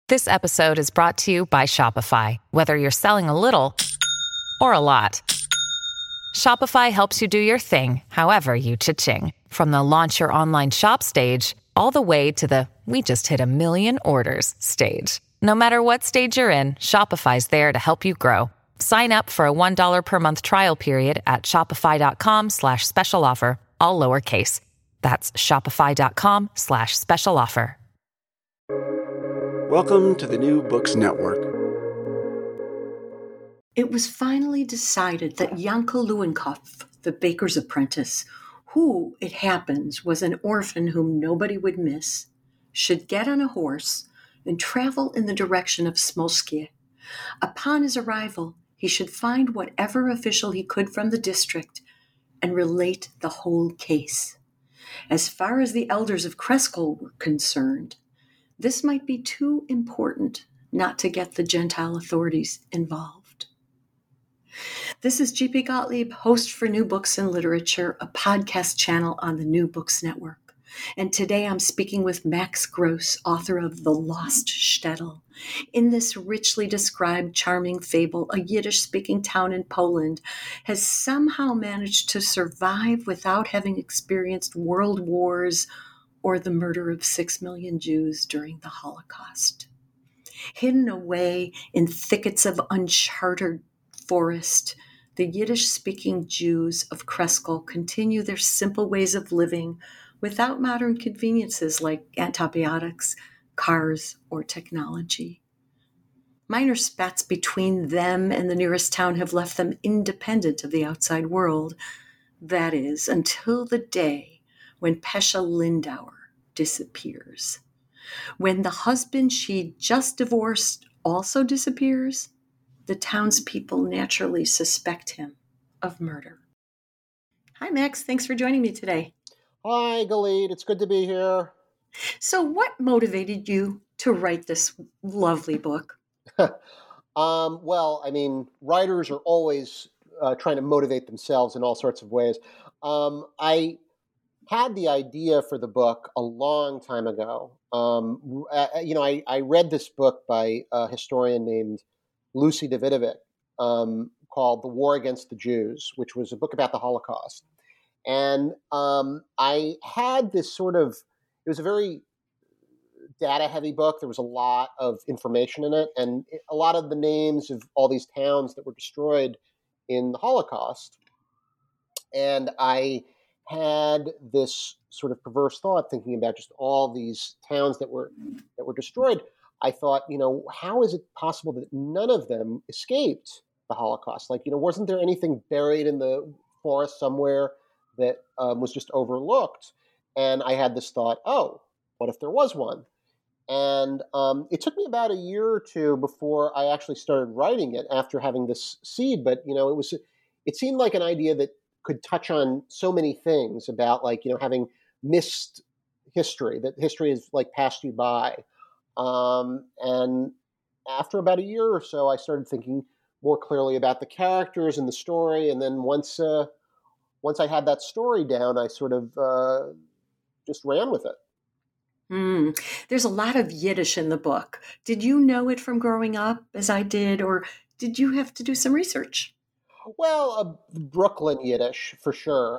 This episode is brought to you by Shopify. Whether you're selling a little or a lot, Shopify helps you do your thing, however you cha-ching. From the launch your online shop stage, all the way to the we just hit 1 million orders stage. No matter what stage you're in, Shopify's there to help you grow. Sign up for a $1 per month trial period at shopify.com/special offer, all lowercase. That's shopify.com/special offer. Welcome to the New Books Network. It was finally decided that Janka Leeuwenhoek, the baker's apprentice, who, it happens, was an orphan whom nobody would miss, should get on a horse and travel in the direction of Smolskie. Upon his arrival, he should find whatever official he could from the district and relate the whole case. As far as the elders of Kreskel were concerned, this might be too important not to get the Gentile authorities involved. This is G.P. Gottlieb, host for New Books and Literature, a podcast channel on the New Books Network. And today I'm speaking with Max Gross, author of The Lost Shtetl. In this richly described, charming fable, a Yiddish-speaking town in Poland has somehow managed to survive without having experienced world wars or the murder of 6 million Jews during the Holocaust. Hidden away in thickets of uncharted forest, the Yiddish-speaking Jews of Kreskel continue their simple ways of living without modern conveniences like antibiotics, cars, or technology. Minor spats between them and the nearest town have left them independent of the outside world. That is, until the day when Pesha Lindauer disappears. When the husband she just divorced also disappears, the townspeople naturally suspect him of murder. Hi, Max. Thanks for joining me today. Hi, Galid. It's good to be here. So what motivated you to write this lovely book? Well, writers are always trying to motivate themselves in all sorts of ways. I had the idea for the book a long time ago. I read this book by a historian named Lucy Davidovic called The War Against the Jews, which was a book about the Holocaust. And I had this it was a very data-heavy book. There was a lot of information in it, and a lot of the names of all these towns that were destroyed in the Holocaust. And I had this sort of perverse thought thinking about just all these towns that were destroyed. I thought, how is it possible that none of them escaped the Holocaust? Wasn't there anything buried in the forest somewhere that was just overlooked? And I had this thought, what if there was one? And it took me about a year or two before I actually started writing it after having this seed. But, it seemed like an idea that could touch on so many things about having missed history, that history has passed you by. And after about a year or so, I started thinking more clearly about the characters and the story. And then once I had that story down, I sort of just ran with it. There's a lot of Yiddish in the book. Did you know it from growing up, as I did, or did you have to do some research? Well, Brooklyn Yiddish, for sure.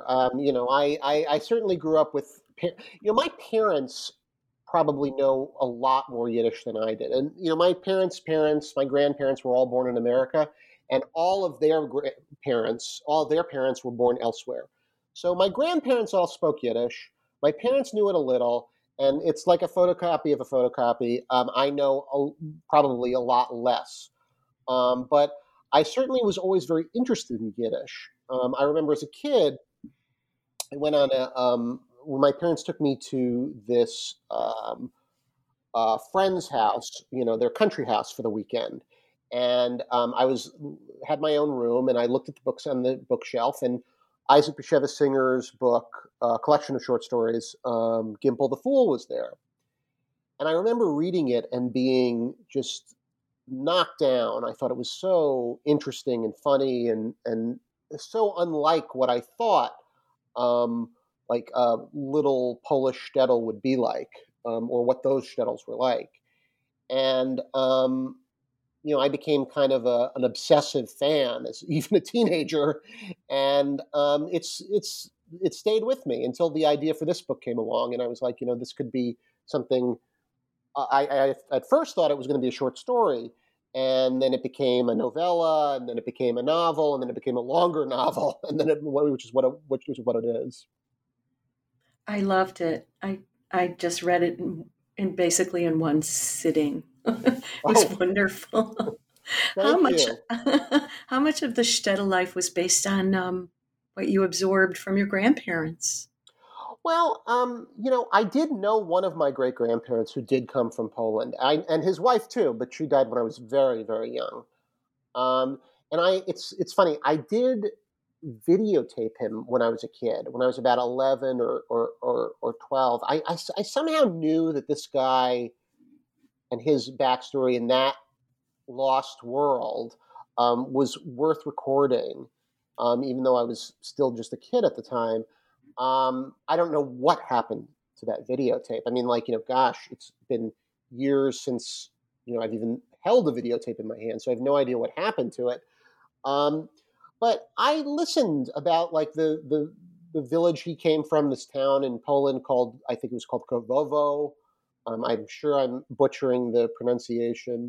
I certainly grew up with, my parents probably know a lot more Yiddish than I did. And, my parents, my grandparents were all born in America, and all of their parents were born elsewhere. So my grandparents all spoke Yiddish. My parents knew it a little, and it's like a photocopy of a photocopy. I know probably a lot less. But I certainly was always very interested in Yiddish. I remember as a kid, I went on when my parents took me to this friend's house, their country house for the weekend. And I had my own room, and I looked at the books on the bookshelf, and Isaac Bashevis Singer's book, collection of short stories, Gimple the Fool, was there. And I remember reading it and being just knocked down. I thought it was so interesting and funny and so unlike what I thought like a little Polish shtetl would be like, or what those shtetls were like. And I became kind of an obsessive fan as even a teenager, and it stayed with me until the idea for this book came along, and I was like, this could be something. I at first thought it was going to be a short story, and then it became a novella, and then it became a novel, and then it became a longer novel, and then which is what it is. I loved it. I just read it in basically in one sitting. It was wonderful. How much you. how much of the shtetl life was based on what you absorbed from your grandparents? Well, I did know one of my great grandparents who did come from Poland, and his wife too, but she died when I was very, very young. And it's funny. I did videotape him when I was a kid, when I was about 11 or 12. I somehow knew that this guy and his backstory in that lost world was worth recording, even though I was still just a kid at the time. I don't know what happened to that videotape. I mean, gosh, it's been years since, I've even held a videotape in my hand, so I have no idea what happened to it. But I listened about the village he came from, this town in Poland I think it was called Kowowo. I'm sure I'm butchering the pronunciation.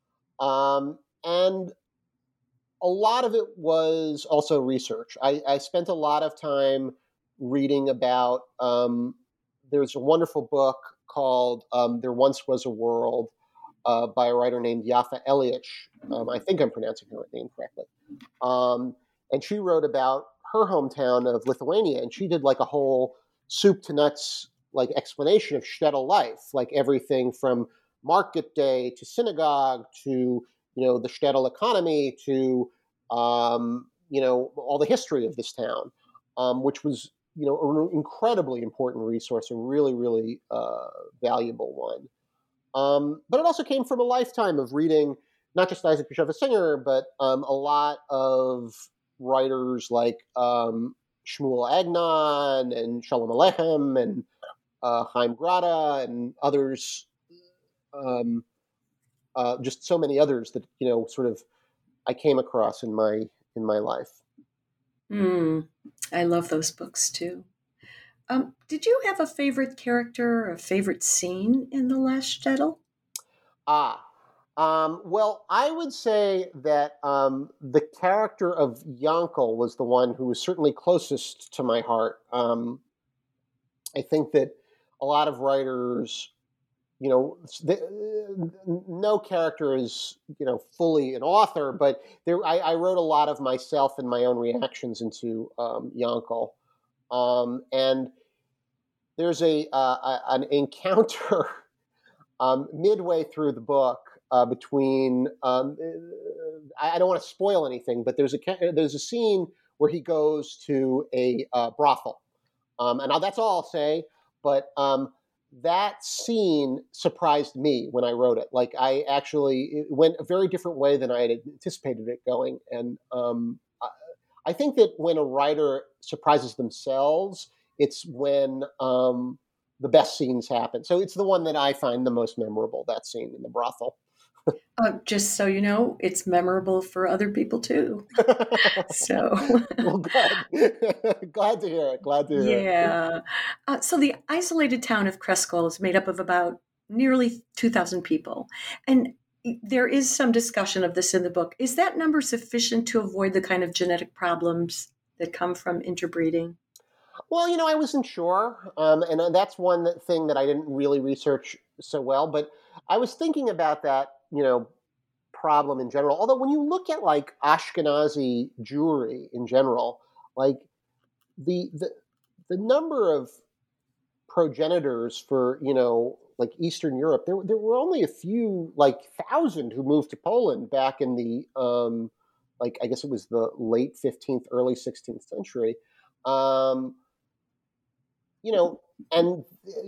And a lot of it was also research. I spent a lot of time reading about, there's a wonderful book called There Once Was a World by a writer named Jaffa Eliach. I think I'm pronouncing her name correctly. And she wrote about her hometown of Lithuania, and she did a whole soup to nuts explanation of shtetl life, everything from market day to synagogue to the shtetl economy to all the history of this town, which was an incredibly important resource, a really, really valuable one. But it also came from a lifetime of reading not just Isaac Bashevis Singer, but a lot of writers like Shmuel Agnon and Shalom Aleichem and Chaim Grada and others, just so many others that sort of I came across in my life. I love those books too. Did you have a favorite character or a favorite scene in The Last Shtetl? Well, I would say that the character of Yankel was the one who was certainly closest to my heart. I think that a lot of writers, no character is, fully an author, but I wrote a lot of myself and my own reactions into Yankel. And there's an encounter midway through the book between I don't want to spoil anything, but there's a scene where he goes to a brothel, and that's all I'll say. But that scene surprised me when I wrote it. It went a very different way than I had anticipated it going, and I think that when a writer surprises themselves, it's when the best scenes happen. So it's the one that I find the most memorable, that scene in the brothel. Just so you know, it's memorable for other people too. So, well, glad to hear it. Glad to hear it. Yeah. So the isolated town of Kreskol is made up of about nearly 2,000 people. And there is some discussion of this in the book. Is that number sufficient to avoid the kind of genetic problems that come from interbreeding? Well, I wasn't sure. And that's one thing that I didn't really research so well. But I was thinking about that, problem in general. Although when you look at Ashkenazi Jewry in general, the number of progenitors for, Eastern Europe, there were only a few, 1,000 who moved to Poland back in the, I guess it was the late 15th, early 16th century. And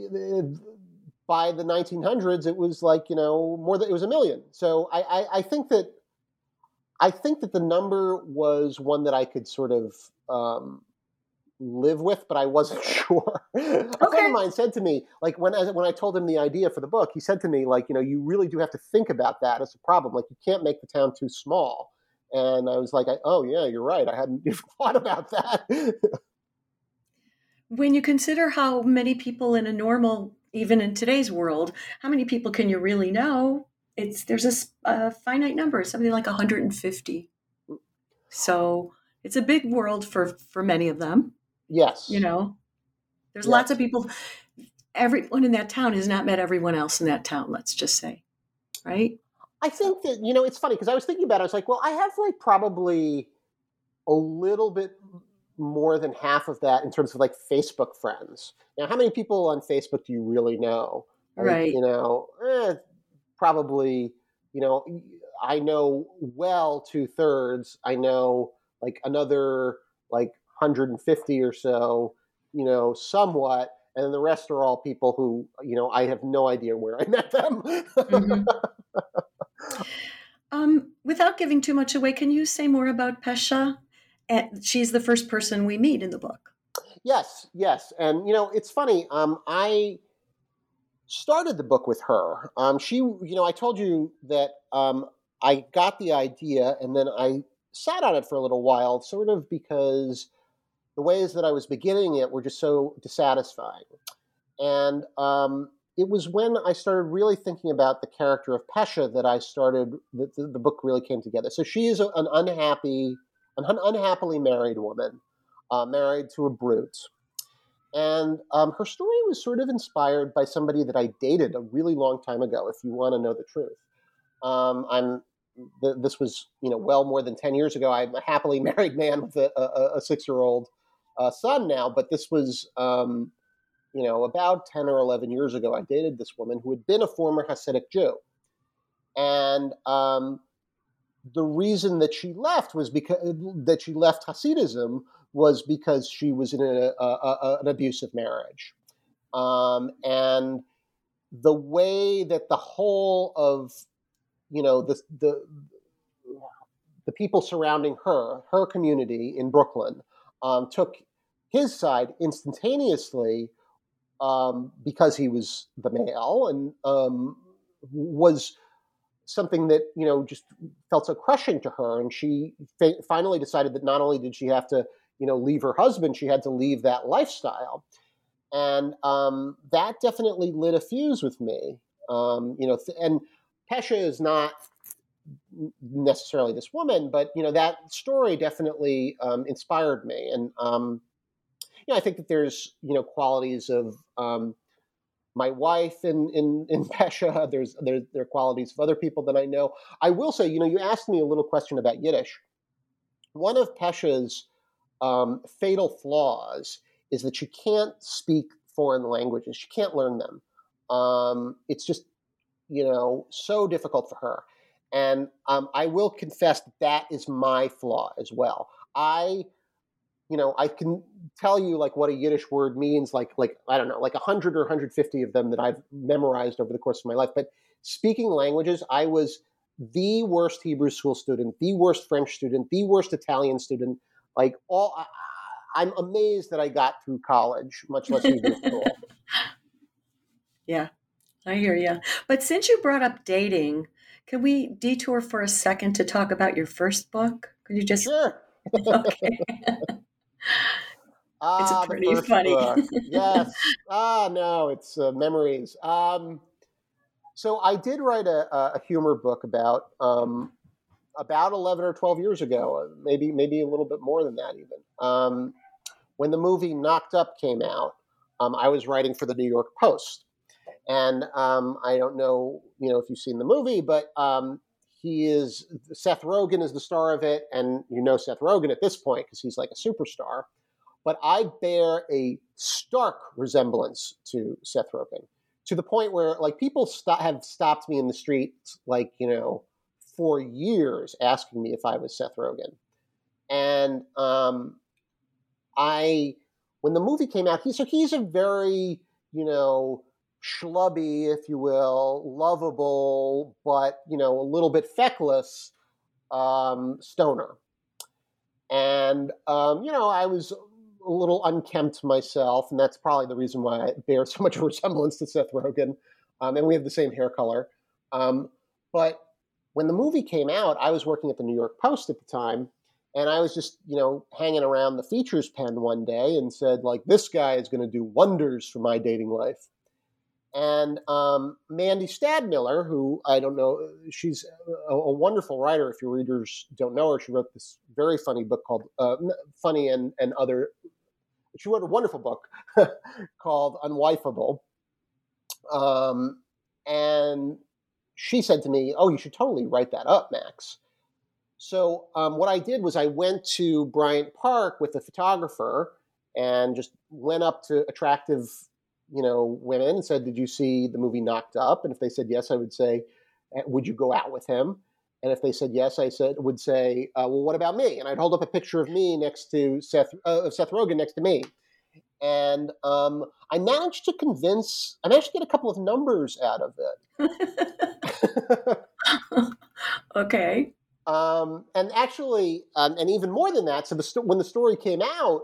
by the 1900s, it was more than, it was 1 million. So I think that the number was one that I could sort of live with, but I wasn't sure. A friend of Okay. mine said to me, like when I told him the idea for the book, he said to me, like, you really do have to think about that as a problem. Like, you can't make the town too small. And I was like, oh yeah, you're right. I hadn't even thought about that. When you consider how many people in a normal, even in today's world, how many people can you really know? There's a finite number, something like 150. So it's a big world for many of them. You Yes, know, there's lots of yes. people. Everyone in that town has not met everyone else in that town. Let's just say, right? I So think that, it's funny because I was thinking about it. I was like, well, I have like probably a little bit more than half of that in terms of like Facebook friends. Now, how many people on Facebook do you really know? Like, right. probably, you know, I know well 2/3. I know like another like 150 or so, somewhat. And then the rest are all people who, I have no idea where I met them. Hmm. Without giving too much away, can you say more about Pesha? And she's the first person we meet in the book. Yes, yes. And, it's funny. I started the book with her. I told you that I got the idea and then I sat on it for a little while, sort of because the ways that I was beginning it were just so dissatisfying. And it was when I started really thinking about the character of Pesha that the book really came together. So she is an unhappily married woman, married to a brute. And her story was sort of inspired by somebody that I dated a really long time ago, if you want to know the truth. This was, well more than 10 years ago. I'm a happily married man with a 6-year-old son now, but this was, about 10 or 11 years ago. I dated this woman who had been a former Hasidic Jew. And the reason that she left Hasidism was because she was in an abusive marriage. And the way that the whole of, the people surrounding her community in Brooklyn, took his side instantaneously, because he was the male, and was something that just felt so crushing to her. And she finally decided that not only did she have to leave her husband, she had to leave that lifestyle. And that definitely lit a fuse with me. And Pesha is not necessarily this woman, but that story definitely inspired me. And I think that there's qualities of my wife in Pesha. There are qualities of other people that I know. I will say, you asked me a little question about Yiddish. One of Pesha's fatal flaws is that she can't speak foreign languages. She can't learn them. It's just, so difficult for her. And I will confess that is my flaw as well. I can tell you like what a Yiddish word means, like I don't know, like 100 or 150 of them that I've memorized over the course of my life. But speaking languages, I was the worst Hebrew school student, the worst French student, the worst Italian student. Like I'm amazed that I got through college, much less Hebrew school. Yeah, I hear you. But since you brought up dating, can we detour for a second to talk about your first book? Could you just, Sure. okay. It's The pretty first funny. book. Yes. No, it's memories. So I did write a humor book about 11 or 12 years ago, maybe a little bit more than that even. When the movie Knocked Up came out, I was writing for the New York Post. And I don't know, if you've seen the movie, but Seth Rogen is the star of it. And Seth Rogen at this point because he's like a superstar. But I bear a stark resemblance to Seth Rogen, to the point where like people have stopped me in the street, like, for years asking me if I was Seth Rogen. And when the movie came out, he's a very, schlubby, if you will, lovable, but, a little bit feckless stoner. And, I was a little unkempt myself, and that's probably the reason why I bear so much of a resemblance to Seth Rogen. And we have the same hair color. But when the movie came out, I was working at the New York Post at the time, and I was just, hanging around the features pen one day and said, like, this guy is going to do wonders for my dating life. And Mandy Stadmiller, who I don't know, she's a wonderful writer. If your readers don't know her, she wrote this very funny book called Funny and Other. She wrote a wonderful book called Unwifeable. And she said to me, "Oh, you should totally write that up, Max." So what I did was I went to Bryant Park with a photographer and just went up to attractive women and said, "Did you see the movie Knocked Up?" And if they said yes, I would say, "Would you go out with him?" And if they said yes, I would say, "Well, what about me?" And I'd hold up a picture of me next to Seth Rogen next to me. And I managed to get a couple of numbers out of it. Okay. And actually, and even more than that, so when the story came out,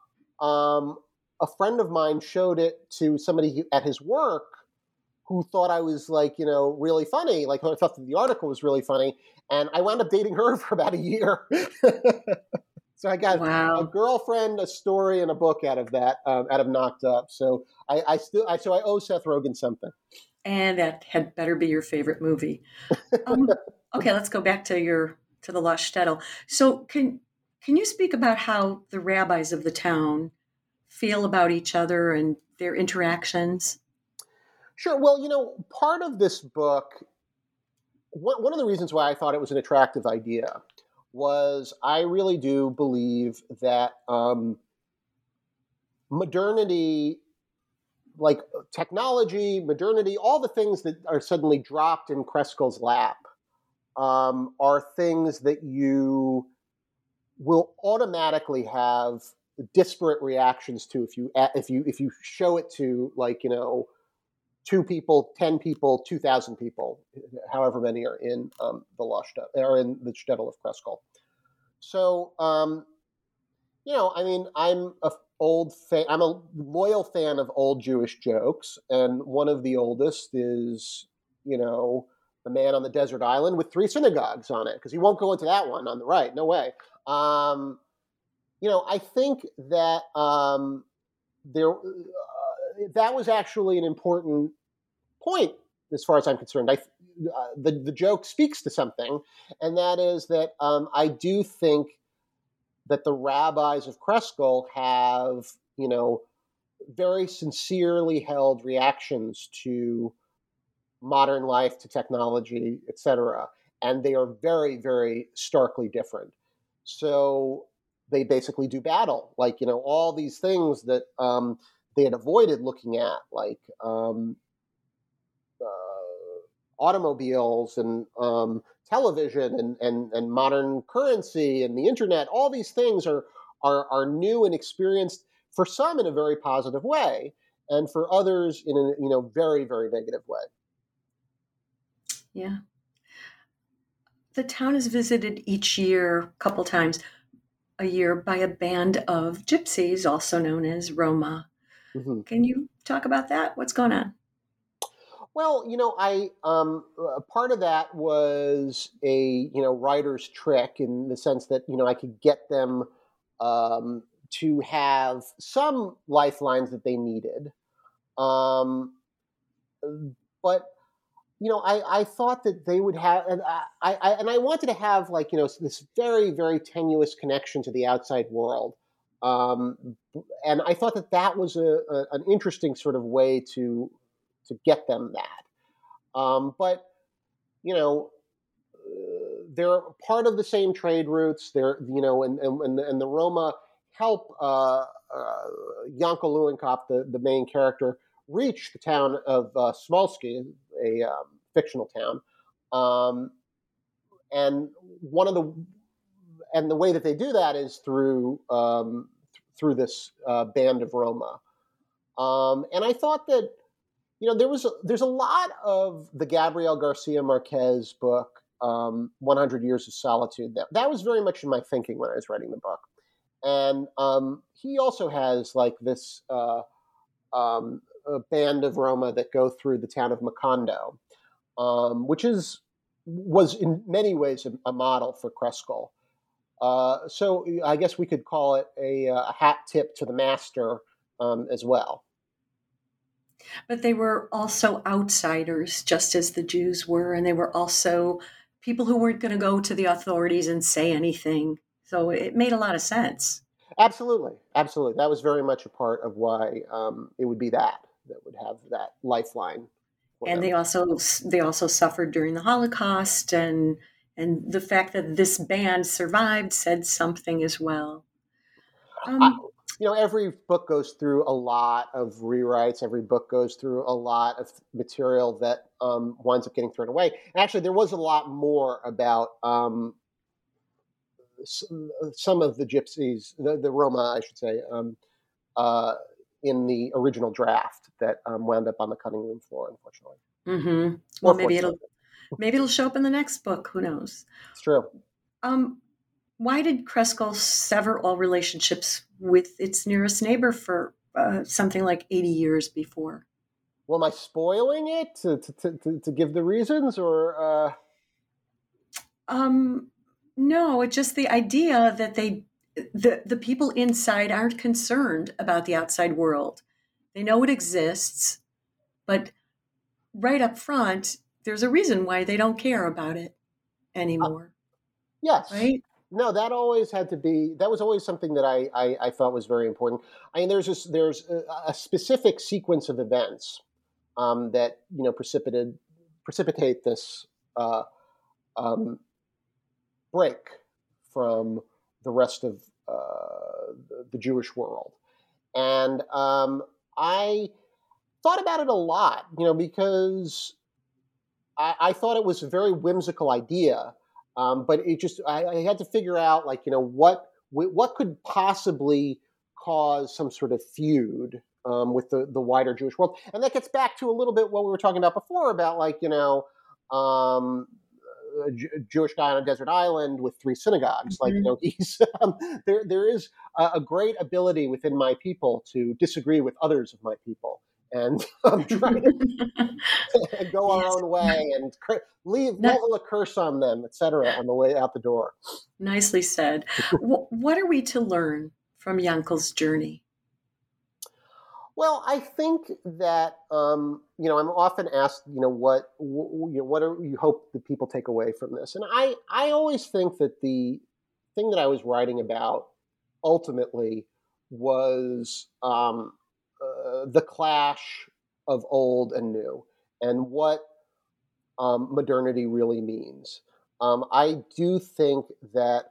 a friend of mine showed it to somebody at his work who thought I was really funny. Like, I thought that the article was really funny. And I wound up dating her for about a year. So I got a girlfriend, a story, and a book out of that, out of Knocked Up. So I owe Seth Rogen something. And that had better be your favorite movie. Okay, let's go back to the Lost Shtetl. So can you speak about how the rabbis of the town feel about each other and their interactions? Sure. Well, part of this book, one of the reasons why I thought it was an attractive idea was I really do believe that modernity, like technology, modernity, all the things that are suddenly dropped in Kresgel's lap are things that you will automatically have disparate reactions to if you show it to 2 people, 10 people, 2,000 people, however many are in the Lost Shtetl, or in the Shtetl of Kreskel. So I'm I'm a loyal fan of old Jewish jokes, and one of the oldest is the man on the desert island with 3 synagogues on it, because he won't go into that one on the right. No way. I think that that was actually an important point as far as I'm concerned. The joke speaks to something, and that is that I do think that the rabbis of Kreskel have, very sincerely held reactions to modern life, to technology, etc. And they are very, very starkly different. So they basically do battle, all these things that they had avoided looking at, like automobiles and television and modern currency and the internet. All these things are new and experienced for some in a very positive way, and for others in a very, very negative way. Yeah. The town is visited each year, a couple times a year, by a band of gypsies, also known as Roma. Mm-hmm. Can you talk about that? What's going on? Well, part of that was a writer's trick, in the sense that I could get them to have some lifelines that they needed, but I thought that they would have, and I wanted to have this very, very tenuous connection to the outside world, and I thought that was an interesting sort of way to get them that. But they're part of the same trade routes. They're and the Roma help Yanko Luenkopf, the main character, reach the town of Smolsky, a fictional town, and the way that they do that is through this band of Roma, and I thought that there's a lot of the Gabriel Garcia Marquez book, 100 Years of Solitude. That was very much in my thinking when I was writing the book, And he also has like this a band of Roma that go through the town of Macondo, which was in many ways a model for Kreskel. So I guess we could call it a hat tip to the master as well. But they were also outsiders, just as the Jews were, and they were also people who weren't going to go to the authorities and say anything. So it made a lot of sense. Absolutely, absolutely. That was very much a part of why it would be that would have that lifeline. And they also suffered during the Holocaust, and the fact that this band survived said something as well. Every book goes through a lot of rewrites. Every book goes through a lot of material that winds up getting thrown away. Actually, there was a lot more about some of the gypsies, the Roma, I should say, in the original draft that wound up on the cutting room floor, unfortunately. Mm-hmm. Well, maybe it'll show up in the next book. Who knows? It's true. Why did Kreskel sever all relationships with its nearest neighbor for something like 80 years before? Well, am I spoiling it to give the reasons, or? No, it's just the idea that the people inside aren't concerned about the outside world. They know it exists, but right up front, there's a reason why they don't care about it anymore. Yes. Right? No, that was always something that I thought was very important. I mean, there's a specific sequence of events that precipitate this break from the rest of the Jewish world, and I thought about it a lot, because I thought it was a very whimsical idea. But I had to figure out, what could possibly cause some sort of feud with the wider Jewish world. And that gets back to a little bit what we were talking about before about, a Jewish guy on a desert island with 3 synagogues. Mm-hmm. He's there is a great ability within my people to disagree with others of my people. And try to go our own way and level a curse on them, etc., on the way out the door. Nicely said. What are we to learn from Yankel's journey? Well, I think that I'm often asked, what do you hope that people take away from this? And I always think that the thing that I was writing about ultimately was the clash of old and new, and what modernity really means. I do think that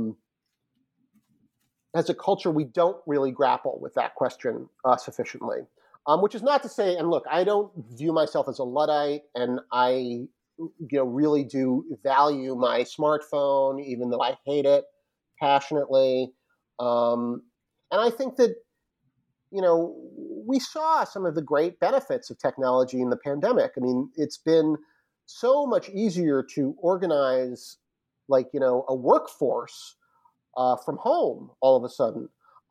as a culture, we don't really grapple with that question sufficiently. Which is not to say, and look, I don't view myself as a Luddite, and I really do value my smartphone, even though I hate it passionately. And I think that we saw some of the great benefits of technology in the pandemic. I mean, it's been so much easier to organize, a workforce from home all of a sudden.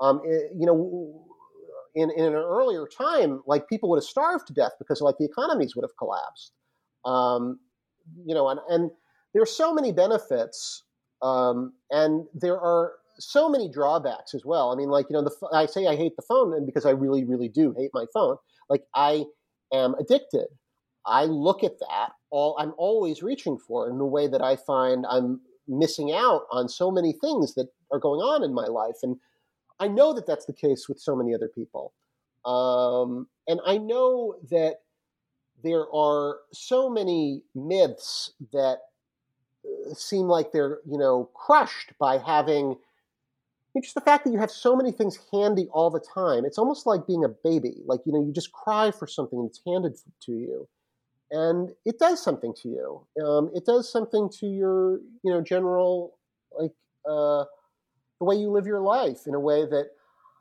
In an earlier time, people would have starved to death because the economies would have collapsed. And there are so many benefits, and there are so many drawbacks as well. I mean, I say I hate the phone, and because I really, really do hate my phone. I am addicted. I look at that I'm always reaching for in a way that I find I'm missing out on so many things that are going on in my life. And I know that that's the case with so many other people. And I know that there are so many myths that seem like they're, crushed by having just the fact that you have so many things handy all the time. It's almost like being a baby. You just cry for something and it's handed to you. And it does something to you. It does something to your, general, the way you live your life in a way that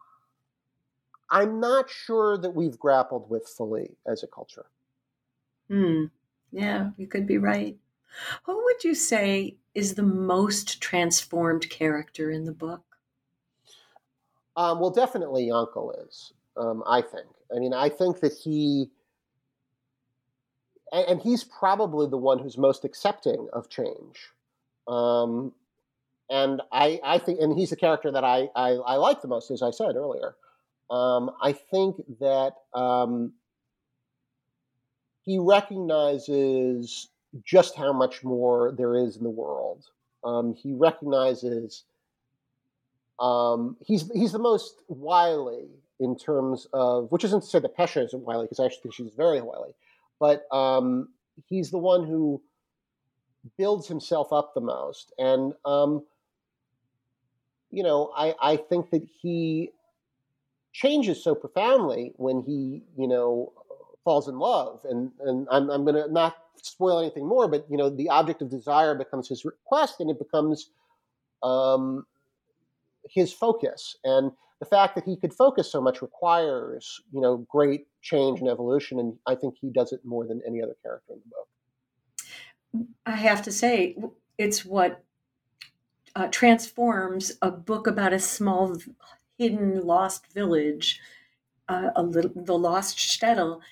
I'm not sure that we've grappled with fully as a culture. Yeah, you could be right. Who would you say is the most transformed character in the book? Well, definitely Yankel is, I think. I mean, I think that and he's probably the one who's most accepting of change. Um, and I think, and he's the character that I like the most, as I said earlier. I think that he recognizes just how much more there is in the world. He recognizes he's the most wily in terms of, which isn't to say that Pesha isn't wily, because I actually think she's very wily, but he's the one who builds himself up the most. And, I think that he changes so profoundly when he, falls in love. And I'm going to not spoil anything more, but, the object of desire becomes his request, and it becomes his focus. And the fact that he could focus so much requires, great change and evolution. And I think he does it more than any other character in the book. I have to say, it's what transforms a book about a small, hidden, lost village, the lost shtetl.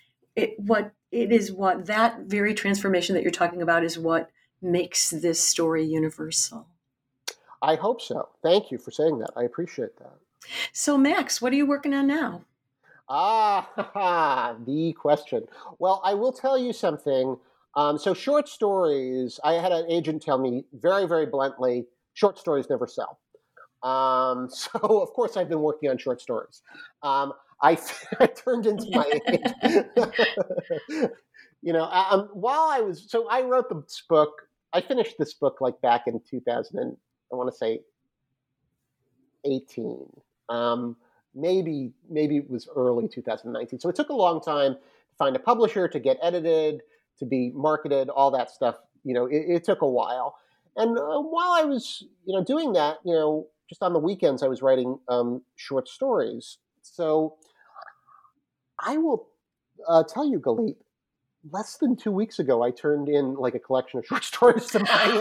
That very transformation that you're talking about is what makes this story universal. I hope so. Thank you for saying that. I appreciate that. So, Max, what are you working on now? The question. Well, I will tell you something. So short stories, I had an agent tell me very, very bluntly, short stories never sell. So, of course, I've been working on short stories. I turned into my agent. I wrote this book. I finished this book like back in 2000, I want to say 18. Maybe it was early 2019. So it took a long time to find a publisher, to get edited, to be marketed, all that stuff. It took a while. And while I was, doing that, just on the weekends, I was writing short stories. So I will tell you, Galit, less than 2 weeks ago, I turned in like a collection of short stories to my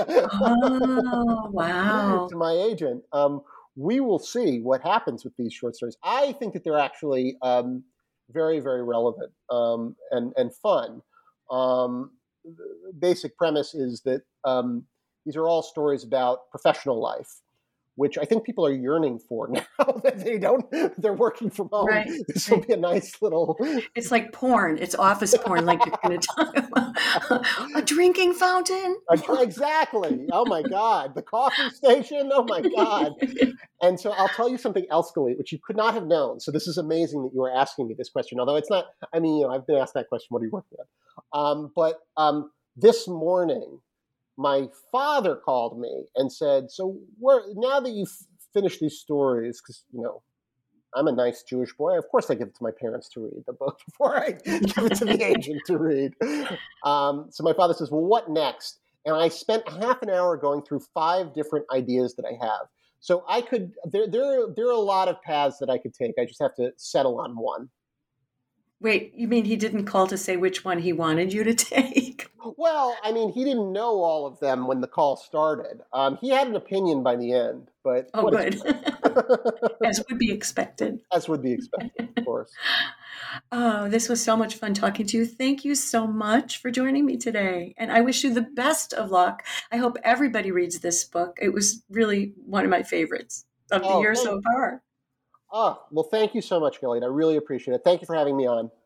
wow. to my agent. We will see what happens with these short stories. I think that they're actually very, very relevant and fun. The basic premise is that these are all stories about professional life, which I think people are yearning for now that they're working from home. Right. This will be a nice little... It's like porn. It's office porn, like you're going to talk about. A drinking fountain? Exactly. Oh, my God. The coffee station? Oh, my God. And so I'll tell you something else, Galit, which you could not have known. So this is amazing that you were asking me this question, although it's not... I mean, I've been asked that question, what are you working on? But this morning, my father called me and said, so now that you've finished these stories, because, I'm a nice Jewish boy, of course I give it to my parents to read the book before I give it to the agent to read. So my father says, well, what next? And I spent half an hour going through 5 different ideas that I have. So I could, there are a lot of paths that I could take. I just have to settle on one. Wait, you mean he didn't call to say which one he wanted you to take? Well, I mean, he didn't know all of them when the call started. He had an opinion by the end, but... Oh, good. As would be expected. As would be expected, of course. Oh, this was so much fun talking to you. Thank you so much for joining me today. And I wish you the best of luck. I hope everybody reads this book. It was really one of my favorites of the year so far. Well, thank you so much, Galit. I really appreciate it. Thank you for having me on.